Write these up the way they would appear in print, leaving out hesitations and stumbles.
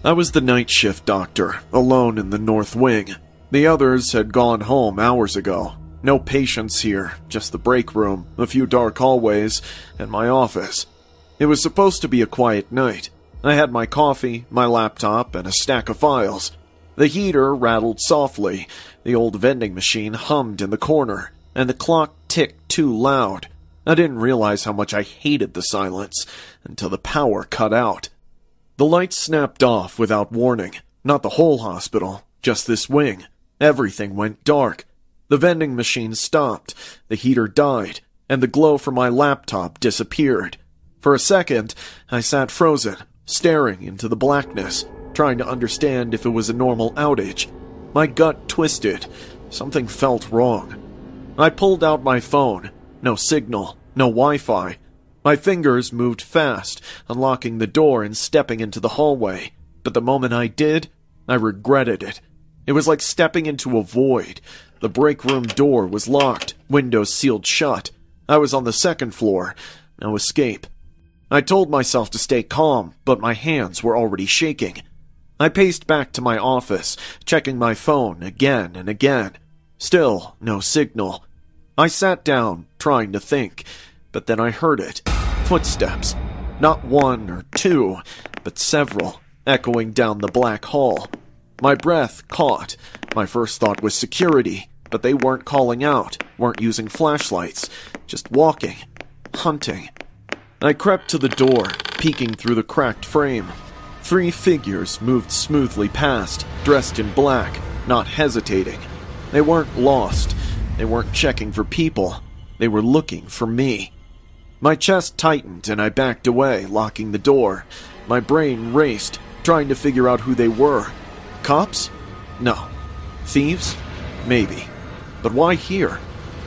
I was the night shift doctor, alone in the north wing. The others had gone home hours ago. No patients here, just the break room, a few dark hallways, and my office. It was supposed to be a quiet night. I had my coffee, my laptop, and a stack of files. The heater rattled softly, the old vending machine hummed in the corner, and the clock ticked too loud. I didn't realize how much I hated the silence until the power cut out. The lights snapped off without warning. Not the whole hospital, just this wing. Everything went dark. The vending machine stopped, the heater died, and the glow from my laptop disappeared. For a second, I sat frozen, staring into the blackness, trying to understand if it was a normal outage. My gut twisted. Something felt wrong. I pulled out my phone. No signal, no Wi-Fi. My fingers moved fast, unlocking the door and stepping into the hallway. But the moment I did, I regretted it. It was like stepping into a void. The break room door was locked, windows sealed shut. I was on the second floor. No escape. I told myself to stay calm, but my hands were already shaking. I paced back to my office, checking my phone again and again. Still no signal. I sat down, trying to think, but then I heard it. Footsteps. Not one or two, but several, echoing down the black hall. My breath caught. My first thought was security, but they weren't calling out, weren't using flashlights, just walking, hunting. I crept to the door, peeking through the cracked frame. 3 figures moved smoothly past, dressed in black, not hesitating. They weren't lost. They weren't checking for people. They were looking for me. My chest tightened and I backed away, locking the door. My brain raced, trying to figure out who they were. Cops? No. Thieves? Maybe. But why here?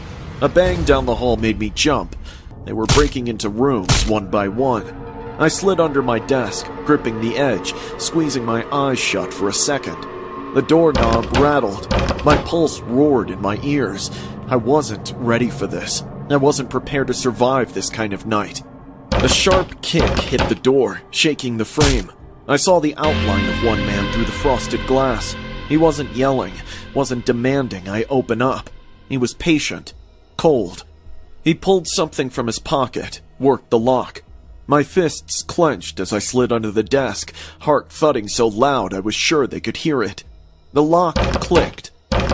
A bang down the hall made me jump. They were breaking into rooms one by one. I slid under my desk, gripping the edge, squeezing my eyes shut for a second. The doorknob rattled. My pulse roared in my ears. I wasn't ready for this. I wasn't prepared to survive this kind of night. A sharp kick hit the door, shaking the frame. I saw the outline of one man through the frosted glass. He wasn't yelling, wasn't demanding I open up. He was patient, cold. He pulled something from his pocket, worked the lock. My fists clenched as I slid under the desk, heart thudding so loud I was sure they could hear it. The lock clicked.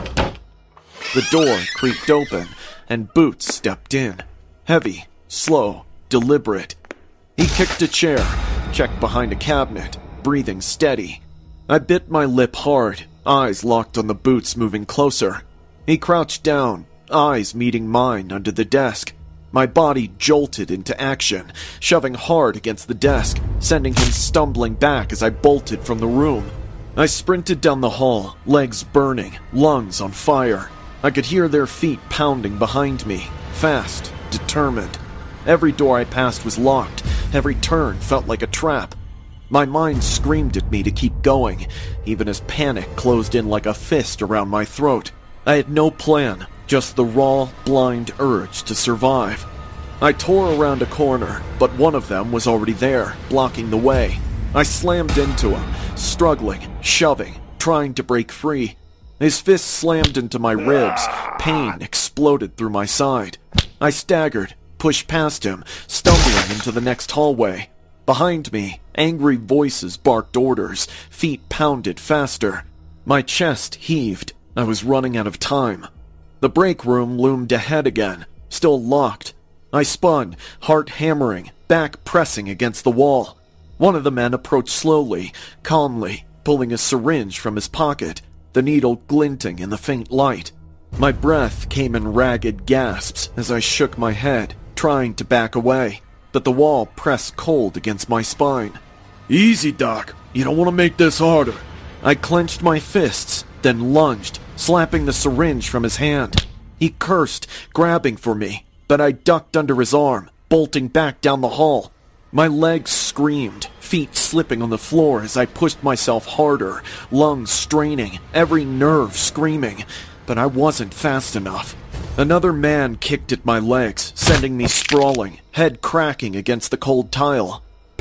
The door creaked open, and Boots stepped in. Heavy, slow, deliberate. He kicked a chair, checked behind a cabinet, breathing steady. I bit my lip hard, eyes locked on the Boots moving closer. He crouched down, eyes meeting mine under the desk. My body jolted into action, shoving hard against the desk, sending him stumbling back as I bolted from the room. I sprinted down the hall, legs burning, lungs on fire. I could hear their feet pounding behind me, fast, determined. Every door I passed was locked. Every turn felt like a trap. My mind screamed at me to keep going, even as panic closed in like a fist around my throat. I had no plan, just the raw, blind urge to survive. I tore around a corner, but one of them was already there, blocking the way. I slammed into him, struggling, shoving, trying to break free. His fist slammed into my ribs. Pain exploded through my side. I staggered, pushed past him, stumbling into the next hallway. Behind me, angry voices barked orders, feet pounded faster. My chest heaved. I was running out of time. The break room loomed ahead again, still locked. I spun, heart hammering, back pressing against the wall. One of the men approached slowly, calmly, pulling a syringe from his pocket, the needle glinting in the faint light. My breath came in ragged gasps as I shook my head, trying to back away, but the wall pressed cold against my spine. Easy, Doc. You don't want to make this harder. I clenched my fists, then lunged, slapping the syringe from his hand. He cursed, grabbing for me, but I ducked under his arm, bolting back down the hall. My legs screamed, feet slipping on the floor as I pushed myself harder, lungs straining, every nerve screaming, but I wasn't fast enough. Another man kicked at my legs, sending me sprawling, head cracking against the cold tile.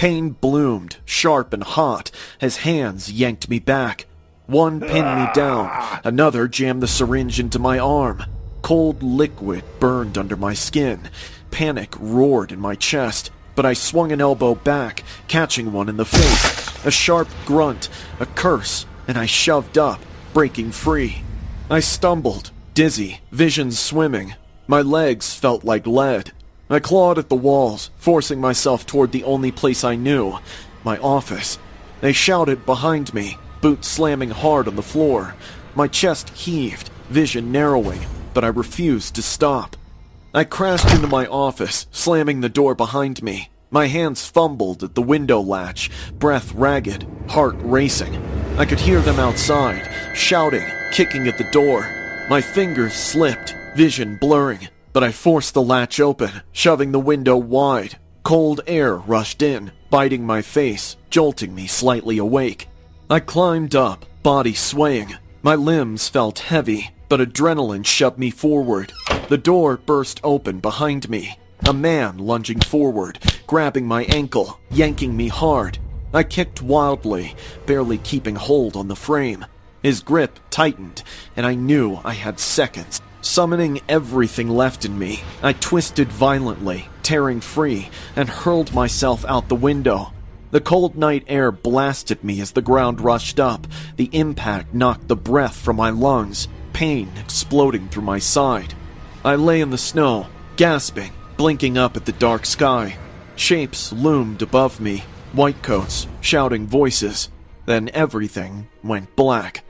Pain bloomed, sharp and hot, as hands yanked me back. One pinned me down, another jammed the syringe into my arm. Cold liquid burned under my skin. Panic roared in my chest, but I swung an elbow back, catching one in the face. A sharp grunt, a curse, and I shoved up, breaking free. I stumbled, dizzy, vision swimming. My legs felt like lead. I clawed at the walls, forcing myself toward the only place I knew, my office. They shouted behind me, boots slamming hard on the floor. My chest heaved, vision narrowing, but I refused to stop. I crashed into my office, slamming the door behind me. My hands fumbled at the window latch, breath ragged, heart racing. I could hear them outside, shouting, kicking at the door. My fingers slipped, vision blurring, but I forced the latch open, shoving the window wide. Cold air rushed in, biting my face, jolting me slightly awake. I climbed up, body swaying. My limbs felt heavy, but adrenaline shoved me forward. The door burst open behind me. A man lunging forward, grabbing my ankle, yanking me hard. I kicked wildly, barely keeping hold on the frame. His grip tightened, and I knew I had seconds. Summoning everything left in me, I twisted violently, tearing free, and hurled myself out the window. The cold night air blasted me as the ground rushed up. The impact knocked the breath from my lungs, pain exploding through my side. I lay in the snow, gasping, blinking up at the dark sky. Shapes loomed above me, white coats, shouting voices. Then everything went black.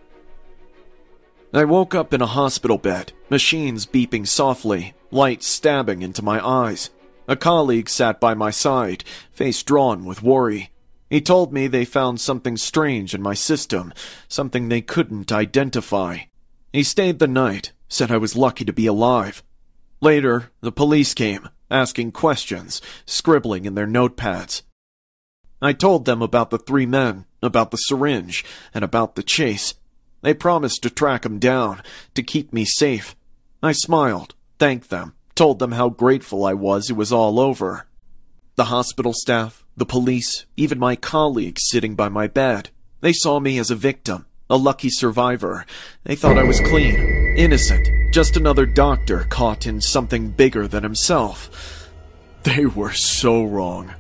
I woke up in a hospital bed, machines beeping softly, light stabbing into my eyes. A colleague sat by my side, face drawn with worry. He told me they found something strange in my system, something they couldn't identify. He stayed the night, said I was lucky to be alive. Later, the police came, asking questions, scribbling in their notepads. I told them about the 3 men, about the syringe, and about the chase. They promised to track him down, to keep me safe. I smiled, thanked them, told them how grateful I was it was all over. The hospital staff, the police, even my colleagues sitting by my bed, they saw me as a victim, a lucky survivor. They thought I was clean, innocent, just another doctor caught in something bigger than himself. They were so wrong.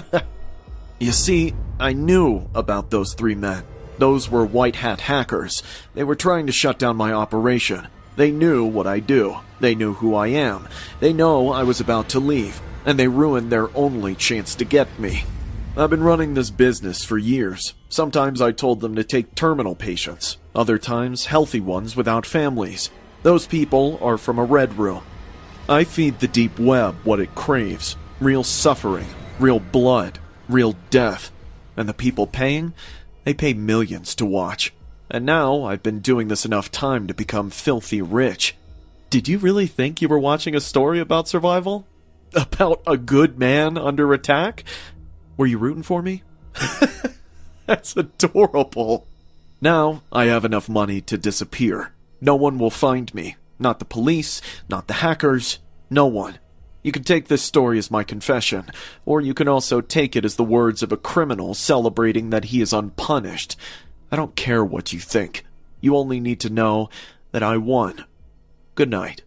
You see, I knew about those 3 men. Those were white-hat hackers. They were trying to shut down my operation. They knew what I do. They knew who I am. They know I was about to leave, and they ruined their only chance to get me. I've been running this business for years. Sometimes I told them to take terminal patients. Other times, healthy ones without families. Those people are from a red room. I feed the deep web what it craves. Real suffering, real blood, real death. And the people paying? They pay millions to watch. And now I've been doing this enough time to become filthy rich. Did you really think you were watching a story about survival? About a good man under attack? Were you rooting for me? That's adorable. Now I have enough money to disappear. No one will find me. Not the police, not the hackers, no one. You can take this story as my confession, or you can also take it as the words of a criminal celebrating that he is unpunished. I don't care what you think. You only need to know that I won. Good night.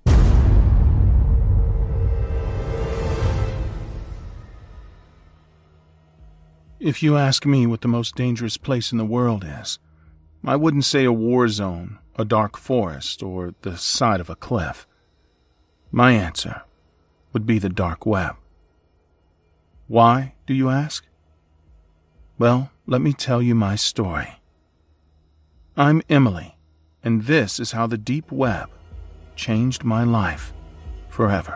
If you ask me what the most dangerous place in the world is, I wouldn't say a war zone, a dark forest, or the side of a cliff. My answer would be the dark web. Why, do you ask? Well, let me tell you my story. I'm Emily, and this is how the deep web changed my life forever.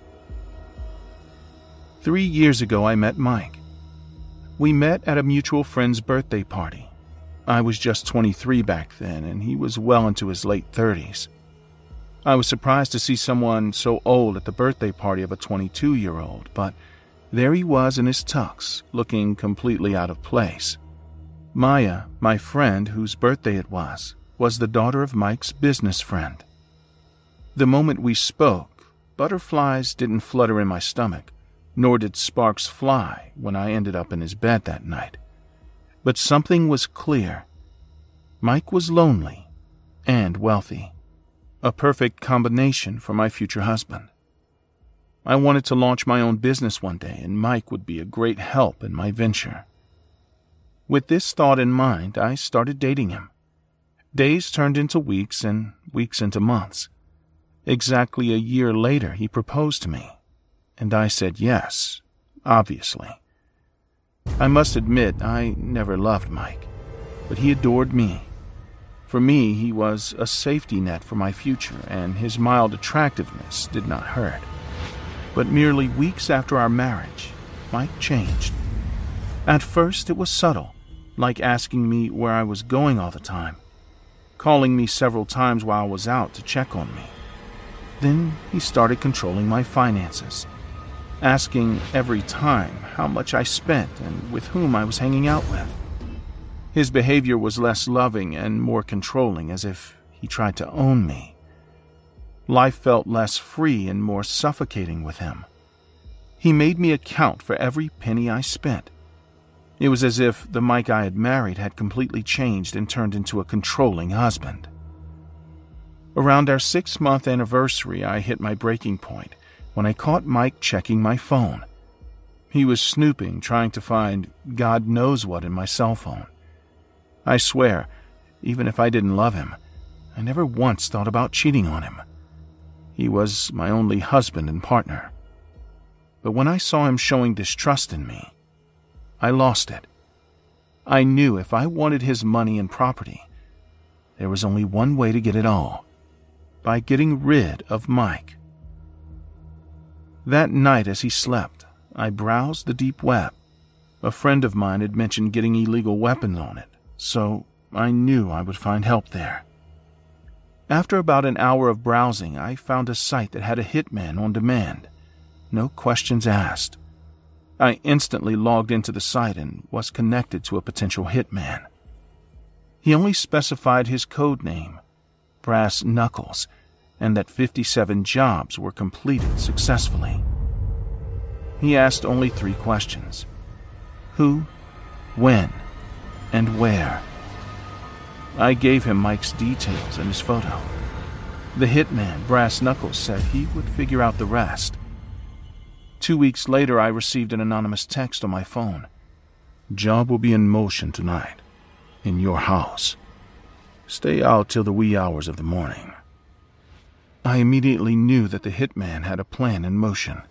3 years ago, I met Mike. We met at a mutual friend's birthday party. I was just 23 back then, and he was well into his late 30s. I was surprised to see someone so old at the birthday party of a 22-year-old, but there he was in his tux, looking completely out of place. Maya, my friend whose birthday it was the daughter of Mike's business friend. The moment we spoke, butterflies didn't flutter in my stomach, nor did sparks fly when I ended up in his bed that night. But something was clear. Mike was lonely and wealthy, a perfect combination for my future husband. I wanted to launch my own business one day, and Mike would be a great help in my venture. With this thought in mind, I started dating him. Days turned into weeks and weeks into months. Exactly a year later, he proposed to me, and I said yes, obviously. I must admit I never loved Mike, but he adored me. For me, he was a safety net for my future, and his mild attractiveness did not hurt. But merely weeks after our marriage, Mike changed. At first, it was subtle, like asking me where I was going all the time, calling me several times while I was out to check on me. Then he started controlling my finances, asking every time how much I spent and with whom I was hanging out with. His behavior was less loving and more controlling, as if he tried to own me. Life felt less free and more suffocating with him. He made me account for every penny I spent. It was as if the Mike I had married had completely changed and turned into a controlling husband. Around our 6-month anniversary, I hit my breaking point when I caught Mike checking my phone. He was snooping, trying to find God knows what in my cell phone. I swear, even if I didn't love him, I never once thought about cheating on him. He was my only husband and partner. But when I saw him showing distrust in me, I lost it. I knew if I wanted his money and property, there was only one way to get it all: by getting rid of Mike. That night as he slept, I browsed the deep web. A friend of mine had mentioned getting illegal weapons on it, so I knew I would find help there. After about an hour of browsing, I found a site that had a hitman on demand. No questions asked. I instantly logged into the site and was connected to a potential hitman. He only specified his code name, Brass Knuckles, and that 57 jobs were completed successfully. He asked only 3 questions: who, when, and where. I gave him Mike's details and his photo. The hitman, Brass Knuckles, said he would figure out the rest. 2 weeks later, I received an anonymous text on my phone. "Job will be in motion tonight, in your house. Stay out till the wee hours of the morning." I immediately knew that the hitman had a plan in motion.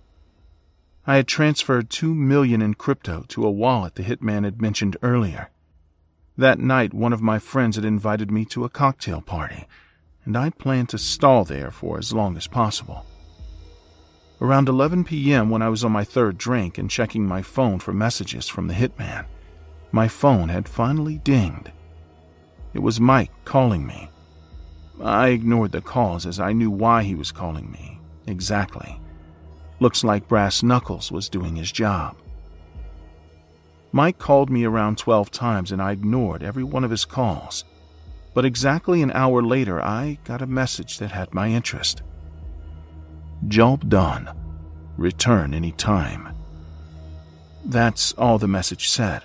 I had transferred $2 million in crypto to a wallet the hitman had mentioned earlier. That night, one of my friends had invited me to a cocktail party, and I planned to stall there for as long as possible. Around 11 p.m., when I was on my 3rd drink and checking my phone for messages from the hitman, my phone had finally dinged. It was Mike calling me. I ignored the calls as I knew why he was calling me, exactly. Looks like Brass Knuckles was doing his job. Mike called me around 12 times and I ignored every one of his calls. But exactly an hour later, I got a message that had my interest. "Job done. Return any time." That's all the message said.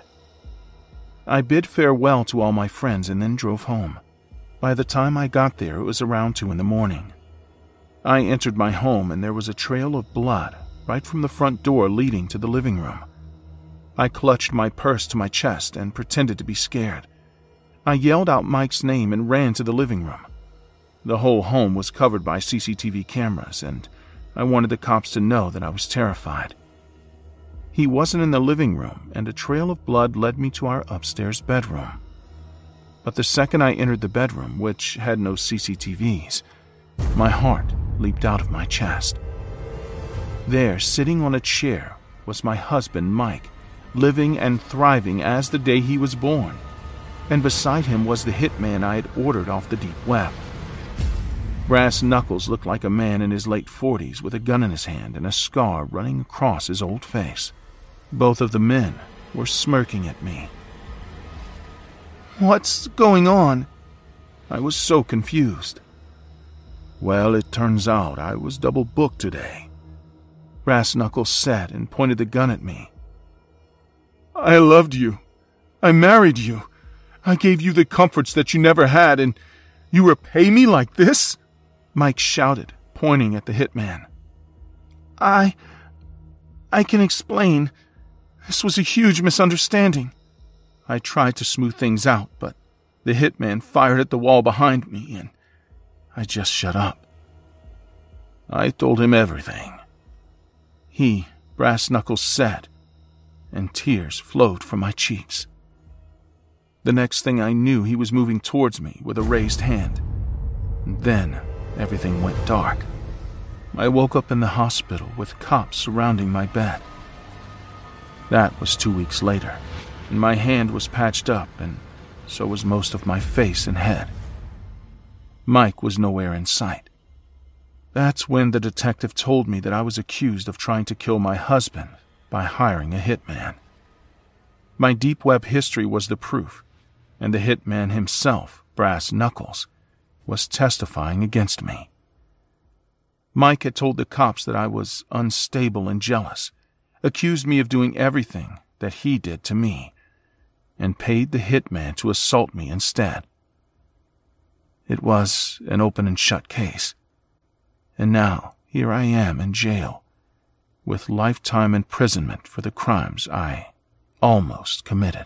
I bid farewell to all my friends and then drove home. By the time I got there, it was around 2 a.m. I entered my home and there was a trail of blood right from the front door leading to the living room. I clutched my purse to my chest and pretended to be scared. I yelled out Mike's name and ran to the living room. The whole home was covered by CCTV cameras, and I wanted the cops to know that I was terrified. He wasn't in the living room, and a trail of blood led me to our upstairs bedroom. But the second I entered the bedroom, which had no CCTVs, my heart leaped out of my chest. There, sitting on a chair, was my husband, Mike, living and thriving as the day he was born. And beside him was the hitman I had ordered off the deep web. Brass Knuckles looked like a man in his late 40s with a gun in his hand and a scar running across his old face. Both of the men were smirking at me. "What's going on?" I was so confused. "Well, it turns out I was double booked today. Brass Knuckles said and pointed the gun at me. I loved you. I married you. I gave you the comforts that you never had, and you repay me like this? Mike shouted, pointing at the hitman. I can explain. This was a huge misunderstanding. I tried to smooth things out, but the hitman fired at the wall behind me, and I just shut up. I told him everything. He, Brass Knuckles, said, and tears flowed from my cheeks. The next thing I knew, he was moving towards me with a raised hand. And then everything went dark. I woke up in the hospital with cops surrounding my bed. That was 2 weeks later, and my hand was patched up, and so was most of my face and head. Mike was nowhere in sight. That's when the detective told me that I was accused of trying to kill my husband by hiring a hitman. My deep web history was the proof, and the hitman himself, Brass Knuckles, was testifying against me. Mike had told the cops that I was unstable and jealous, accused me of doing everything that he did to me, and paid the hitman to assault me instead. It was an open and shut case. And now, here I am in jail, with lifetime imprisonment for the crimes I almost committed.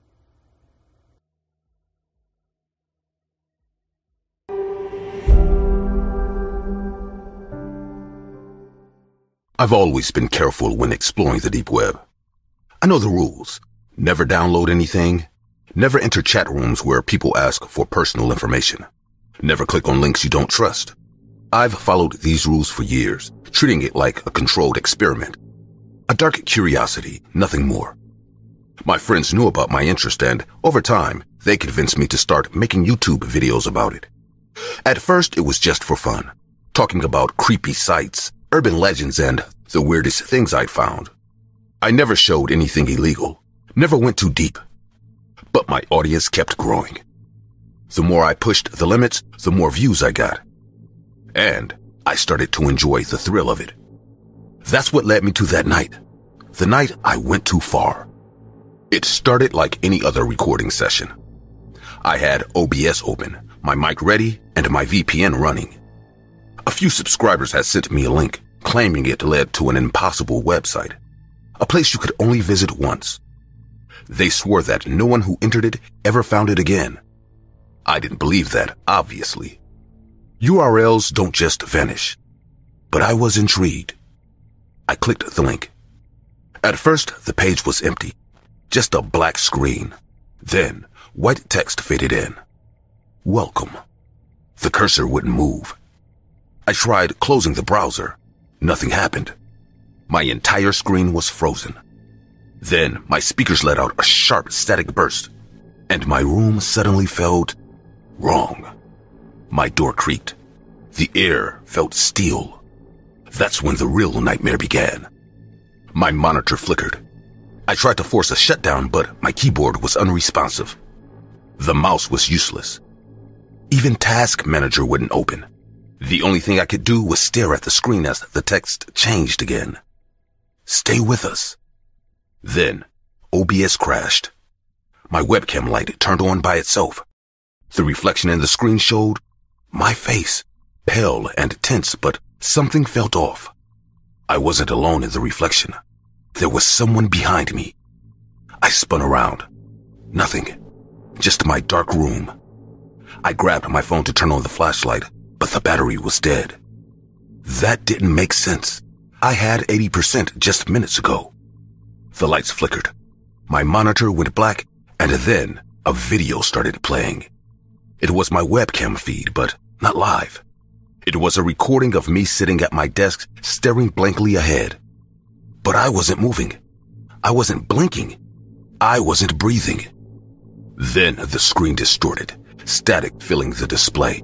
I've always been careful when exploring the deep web. I know the rules. Never download anything. Never enter chat rooms where people ask for personal information. Never click on links you don't trust. I've followed these rules for years, treating it like a controlled experiment. A dark curiosity, nothing more. My friends knew about my interest, and over time, they convinced me to start making YouTube videos about it. At first, it was just for fun, talking about creepy sites, urban legends, and the weirdest things I'd found. I never showed anything illegal, never went too deep. But my audience kept growing. The more I pushed the limits, the more views I got. And I started to enjoy the thrill of it. That's what led me to that night. The night I went too far. It started like any other recording session. I had OBS open, my mic ready, and my VPN running. A few subscribers had sent me a link, claiming it led to an impossible website, a place you could only visit once. They swore that no one who entered it ever found it again. I didn't believe that, obviously. URLs don't just vanish. But I was intrigued. I clicked the link. At first, the page was empty. Just a black screen. Then, white text faded in. Welcome. The cursor wouldn't move. I tried closing the browser. Nothing happened. My entire screen was frozen. Then, my speakers let out a sharp static burst, and my room suddenly felt wrong. My door creaked. The air felt steel. That's when the real nightmare began. My monitor flickered. I tried to force a shutdown, but my keyboard was unresponsive. The mouse was useless. Even Task Manager wouldn't open. The only thing I could do was stare at the screen as the text changed again. Stay with us. Then, OBS crashed. My webcam light turned on by itself. The reflection in the screen showed my face, pale and tense, but something felt off. I wasn't alone in the reflection. There was someone behind me. I spun around. Nothing. Just my dark room. I grabbed my phone to turn on the flashlight, but the battery was dead. That didn't make sense. I had 80% just minutes ago. The lights flickered. My monitor went black, and then a video started playing. It was my webcam feed, but not live. It was a recording of me sitting at my desk, staring blankly ahead. But I wasn't moving. I wasn't blinking. I wasn't breathing. Then the screen distorted, static filling the display.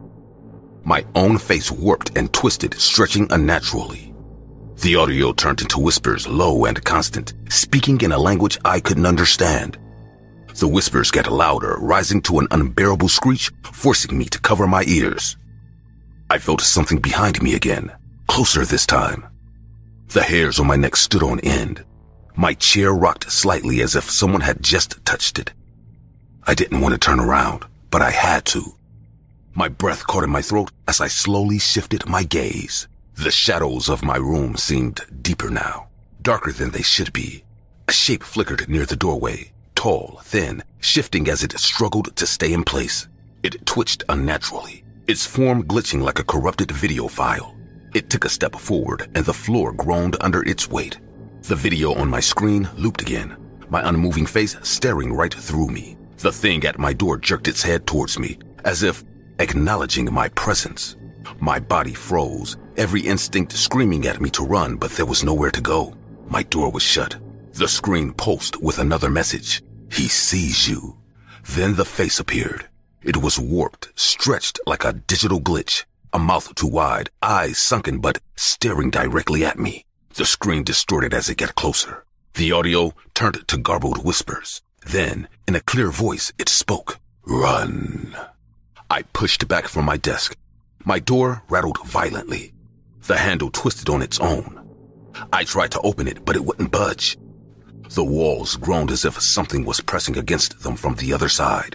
My own face warped and twisted, stretching unnaturally. The audio turned into whispers, low and constant, speaking in a language I couldn't understand. The whispers got louder, rising to an unbearable screech, forcing me to cover my ears. I felt something behind me again, closer this time. The hairs on my neck stood on end. My chair rocked slightly as if someone had just touched it. I didn't want to turn around, but I had to. My breath caught in my throat as I slowly shifted my gaze. The shadows of my room seemed deeper now, darker than they should be. A shape flickered near the doorway, tall, thin, shifting as it struggled to stay in place. It twitched unnaturally, its form glitching like a corrupted video file. It took a step forward and the floor groaned under its weight. The video on my screen looped again, my unmoving face staring right through me. The thing at my door jerked its head towards me, as if acknowledging my presence. My body froze, every instinct screaming at me to run, but there was nowhere to go. My door was shut. The screen pulsed with another message. He sees you. Then the face appeared. It was warped, stretched like a digital glitch, a mouth too wide, eyes sunken but staring directly at me. The screen distorted as it got closer. The audio turned to garbled whispers. Then, in a clear voice, it spoke. Run. I pushed back from my desk. My door rattled violently. The handle twisted on its own. I tried to open it, but it wouldn't budge. The walls groaned as if something was pressing against them from the other side.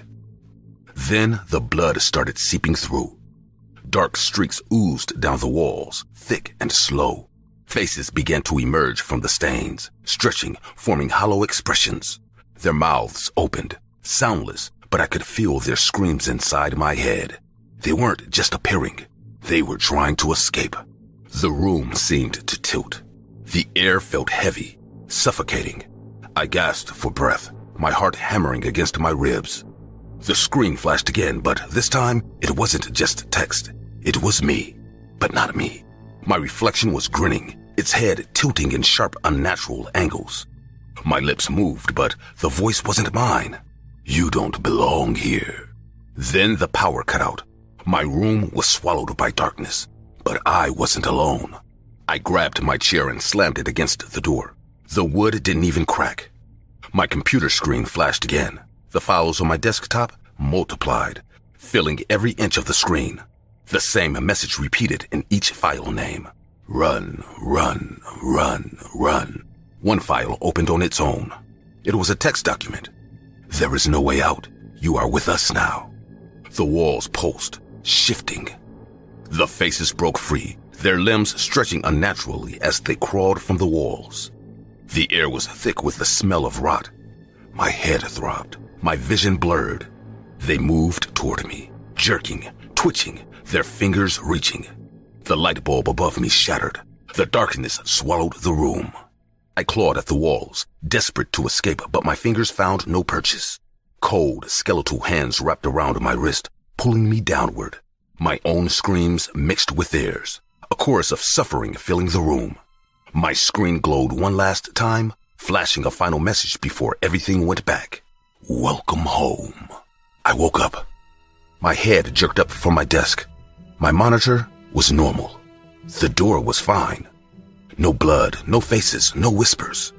Then the blood started seeping through. Dark streaks oozed down the walls, thick and slow. Faces began to emerge from the stains, stretching, forming hollow expressions. Their mouths opened, soundless, but I could feel their screams inside my head. They weren't just appearing. They were trying to escape. The room seemed to tilt. The air felt heavy, suffocating. I gasped for breath, my heart hammering against my ribs. The screen flashed again, but this time it wasn't just text. It was me, but not me. My reflection was grinning, its head tilting in sharp, unnatural angles. My lips moved, but the voice wasn't mine. You don't belong here. Then the power cut out. My room was swallowed by darkness, but I wasn't alone. I grabbed my chair and slammed it against the door. The wood didn't even crack. My computer screen flashed again. The files on my desktop multiplied, filling every inch of the screen. The same message repeated in each file name. Run, run, run, run. One file opened on its own. It was a text document. There is no way out. You are with us now. The walls pulsed, shifting. The faces broke free, their limbs stretching unnaturally as they crawled from the walls. The air was thick with the smell of rot. My head throbbed, my vision blurred. They moved toward me, jerking, twitching, their fingers reaching. The light bulb above me shattered. The darkness swallowed the room. I clawed at the walls, desperate to escape, but my fingers found no purchase. Cold, skeletal hands wrapped around my wrist, pulling me downward. My own screams mixed with theirs, a chorus of suffering filling the room. My screen glowed one last time, flashing a final message before everything went back. Welcome home. I woke up. My head jerked up from my desk. My monitor was normal. The door was fine. No blood, no faces, no whispers.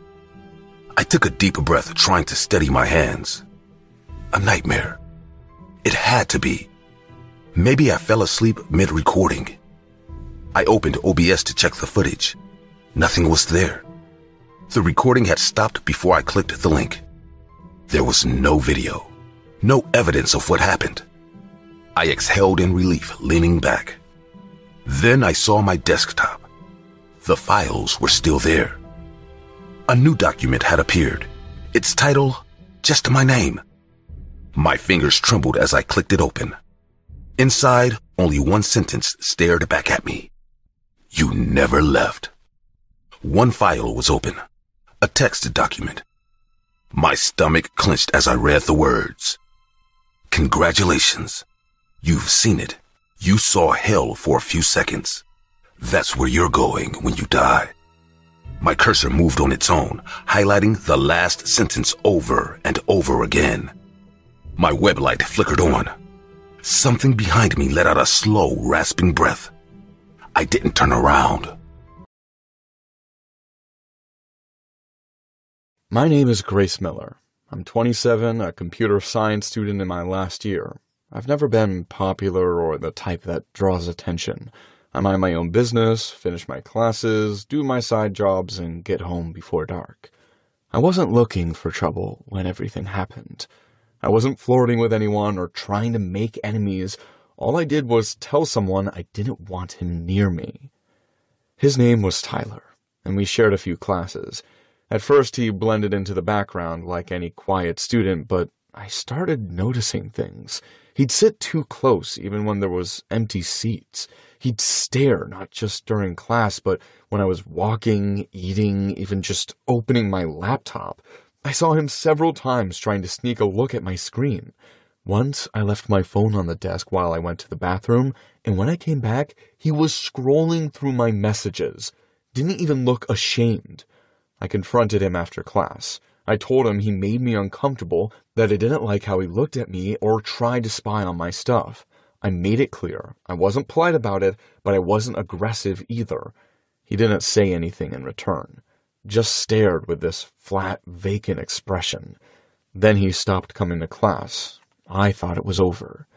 I took a deep breath, trying to steady my hands. A nightmare. It had to be. Maybe I fell asleep mid-recording. I opened OBS to check the footage. Nothing was there. The recording had stopped before I clicked the link. There was no video, no evidence of what happened. I exhaled in relief, leaning back. Then I saw my desktop. The files were still there. A new document had appeared. Its title, just my name. My fingers trembled as I clicked it open. Inside, only one sentence stared back at me. You never left. One file was open, a text document. My stomach clenched as I read the words. Congratulations. You've seen it. You saw hell for a few seconds. That's where you're going when you die. My cursor moved on its own, highlighting the last sentence over and over again. My web light flickered on. Something behind me let out a slow, rasping breath. I didn't turn around. My name is Grace Miller. I'm 27, a computer science student in my last year. I've never been popular or the type that draws attention. I mind my own business, finish my classes, do my side jobs, and get home before dark. I wasn't looking for trouble when everything happened. I wasn't flirting with anyone or trying to make enemies. All I did was tell someone I didn't want him near me. His name was Tyler, and we shared a few classes. At first, he blended into the background like any quiet student, but I started noticing things. He'd sit too close even when there was empty seats. He'd stare, not just during class, but when I was walking, eating, even just opening my laptop. I saw him several times trying to sneak a look at my screen. Once, I left my phone on the desk while I went to the bathroom, and when I came back, he was scrolling through my messages. Didn't even look ashamed. I confronted him after class. I told him he made me uncomfortable, that I didn't like how he looked at me or tried to spy on my stuff. I made it clear. I wasn't polite about it, but I wasn't aggressive either. He didn't say anything in return. Just stared with this flat, vacant expression. Then he stopped coming to class. I thought it was over.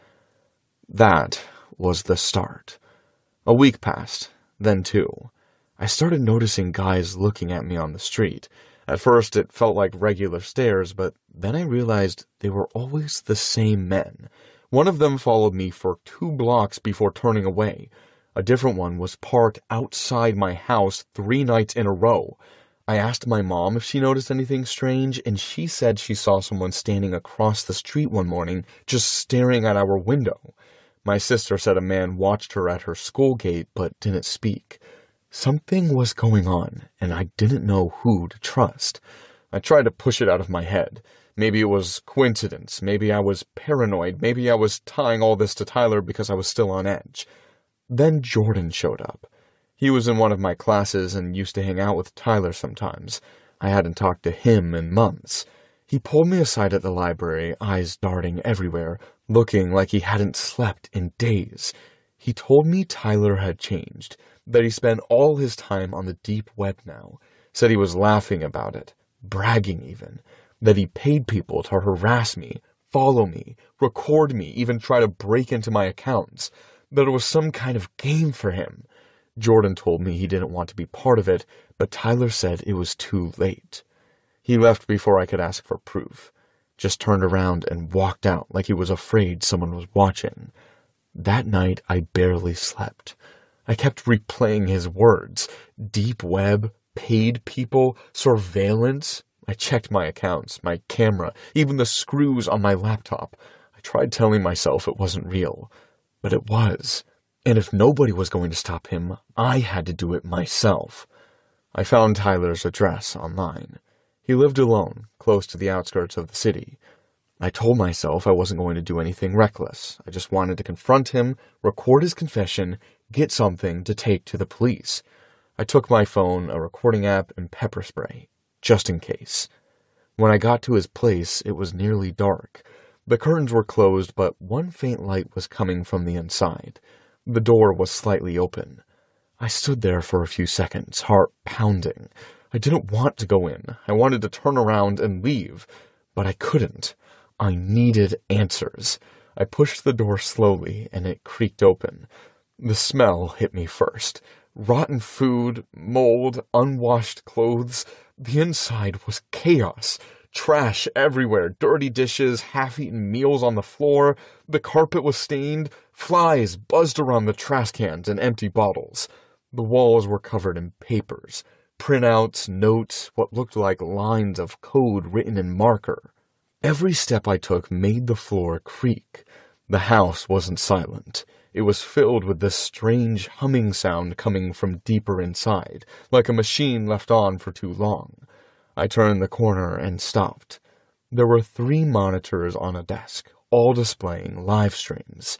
That was the start. A week passed, then 2. I started noticing guys looking at me on the street. At first, it felt like regular stares, but then I realized they were always the same men. One of them followed me for 2 blocks before turning away. A different one was parked outside my house 3 nights in a row. I asked my mom if she noticed anything strange, and she said she saw someone standing across the street one morning, just staring at our window. My sister said a man watched her at her school gate, but didn't speak. Something was going on, and I didn't know who to trust. I tried to push it out of my head. Maybe it was coincidence. Maybe I was paranoid. Maybe I was tying all this to Tyler because I was still on edge. Then Jordan showed up. He was in one of my classes and used to hang out with Tyler sometimes. I hadn't talked to him in months. He pulled me aside at the library, eyes darting everywhere, looking like he hadn't slept in days. He told me Tyler had changed, that he spent all his time on the deep web now, said he was laughing about it, bragging even, that he paid people to harass me, follow me, record me, even try to break into my accounts, that it was some kind of game for him. Jordan told me he didn't want to be part of it, but Tyler said it was too late. He left before I could ask for proof, just turned around and walked out like he was afraid someone was watching. That night, I barely slept. I kept replaying his words. Deep web, paid people, surveillance. I checked my accounts, my camera, even the screws on my laptop. I tried telling myself it wasn't real, but it was. And if nobody was going to stop him, I had to do it myself. I found Tyler's address online. He lived alone, close to the outskirts of the city. I told myself I wasn't going to do anything reckless. I just wanted to confront him, record his confession, get something to take to the police. I took my phone, a recording app, and pepper spray, just in case. When I got to his place, it was nearly dark. The curtains were closed, but one faint light was coming from the inside. The door was slightly open. I stood there for a few seconds, heart pounding. I didn't want to go in. I wanted to turn around and leave, but I couldn't. I needed answers. I pushed the door slowly, and it creaked open. The smell hit me first. Rotten food, mold, unwashed clothes. The inside was chaos. Trash everywhere, dirty dishes, half-eaten meals on the floor. The carpet was stained. Flies buzzed around the trash cans and empty bottles. The walls were covered in papers, printouts, notes, what looked like lines of code written in marker. Every step I took made the floor creak. The house wasn't silent. It was filled with this strange humming sound coming from deeper inside, like a machine left on for too long. I turned the corner and stopped. There were 3 monitors on a desk, all displaying live streams.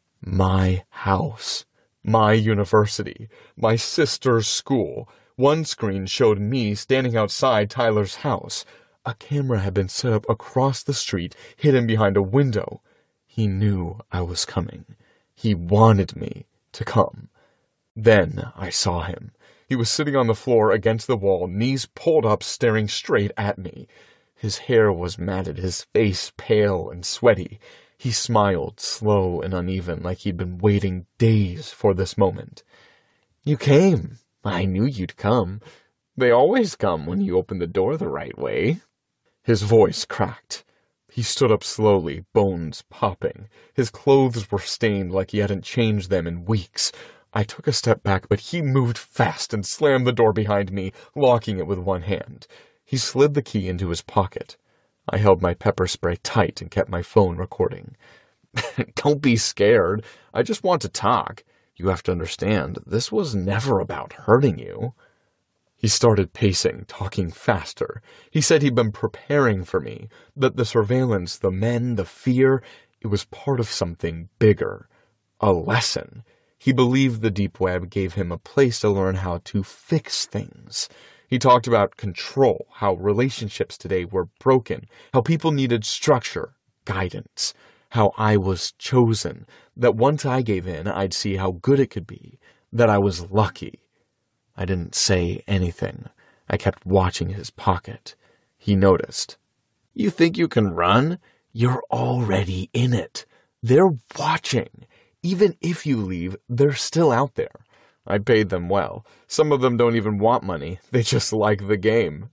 My house. My university. My sister's school. One screen showed me standing outside Tyler's house. A camera had been set up across the street, hidden behind a window. He knew I was coming. He wanted me to come. Then I saw him. He was sitting on the floor against the wall, knees pulled up, staring straight at me. His hair was matted, his face pale and sweaty. He smiled, slow and uneven, like he'd been waiting days for this moment. "You came. I knew you'd come. They always come when you open the door the right way." His voice cracked. He stood up slowly, bones popping. His clothes were stained like he hadn't changed them in weeks. I took a step back, but he moved fast and slammed the door behind me, locking it with one hand. He slid the key into his pocket. I held my pepper spray tight and kept my phone recording. "Don't be scared. I just want to talk. You have to understand, this was never about hurting you." He started pacing, talking faster. He said he'd been preparing for me, that the surveillance, the men, the fear, it was part of something bigger. A lesson. He believed the deep web gave him a place to learn how to fix things. He talked about control, how relationships today were broken, how people needed structure, guidance, how I was chosen, that once I gave in, I'd see how good it could be, that I was lucky. I didn't say anything. I kept watching his pocket. He noticed. "You think you can run? You're already in it. They're watching. Even if you leave, they're still out there." I paid them well. Some of them don't even want money. They just like the game.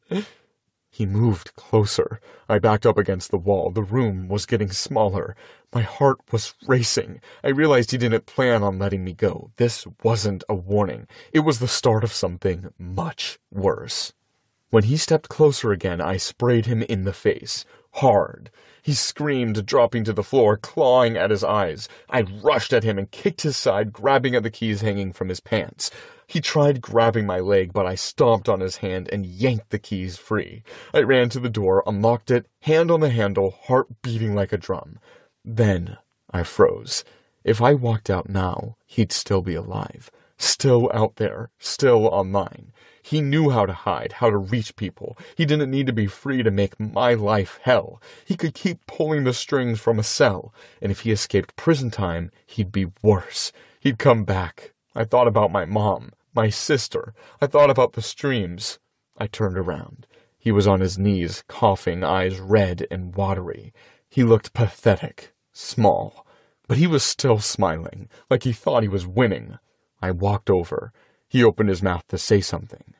He moved closer. I backed up against the wall. The room was getting smaller. My heart was racing. I realized he didn't plan on letting me go. This wasn't a warning. It was the start of something much worse. When he stepped closer again, I sprayed him in the face. Hard. He screamed, dropping to the floor, clawing at his eyes. I rushed at him and kicked his side, grabbing at the keys hanging from his pants. He tried grabbing my leg, but I stomped on his hand and yanked the keys free. I ran to the door, unlocked it, hand on the handle, heart beating like a drum. Then I froze. If I walked out now, he'd still be alive. Still out there. Still online. He knew how to hide, how to reach people. He didn't need to be free to make my life hell. He could keep pulling the strings from a cell, and if he escaped prison time, he'd be worse. He'd come back. I thought about my mom, my sister. I thought about the streams. I turned around. He was on his knees, coughing, eyes red and watery. He looked pathetic, small, but he was still smiling, like he thought he was winning. I walked over. He opened his mouth to say something.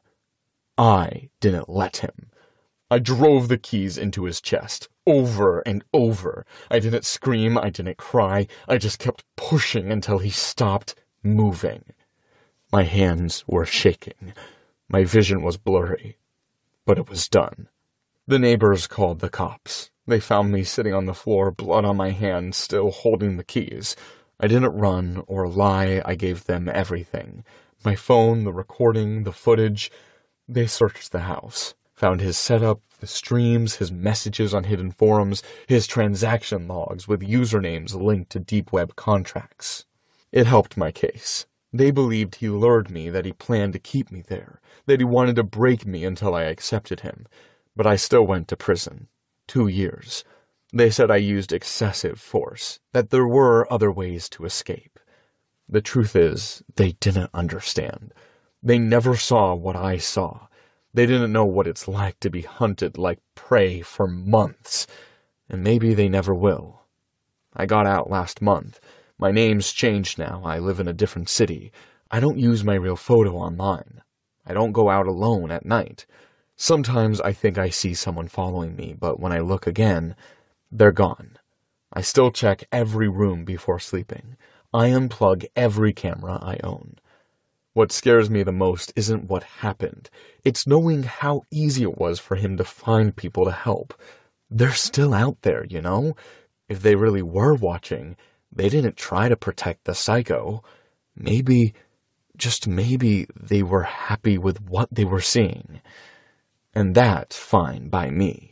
I didn't let him. I drove the keys into his chest, over and over. I didn't scream, I didn't cry. I just kept pushing until he stopped moving. My hands were shaking. My vision was blurry, but it was done. The neighbors called the cops. They found me sitting on the floor, blood on my hands, still holding the keys. I didn't run or lie. I gave them everything. My phone, the recording, the footage. They searched the house, found his setup, the streams, his messages on hidden forums, his transaction logs with usernames linked to deep web contracts. It helped my case. They believed he lured me, that he planned to keep me there, that he wanted to break me until I accepted him. But I still went to prison. 2 years. They said I used excessive force, that there were other ways to escape. The truth is, they didn't understand. They never saw what I saw. They didn't know what it's like to be hunted like prey for months. And maybe they never will. I got out last month. My name's changed now. I live in a different city. I don't use my real photo online. I don't go out alone at night. Sometimes I think I see someone following me, but when I look again, they're gone. I still check every room before sleeping. I unplug every camera I own. What scares me the most isn't what happened. It's knowing how easy it was for him to find people to help. They're still out there, you know? If they really were watching, they didn't try to protect the psycho. Maybe, just maybe, they were happy with what they were seeing. And that's fine by me.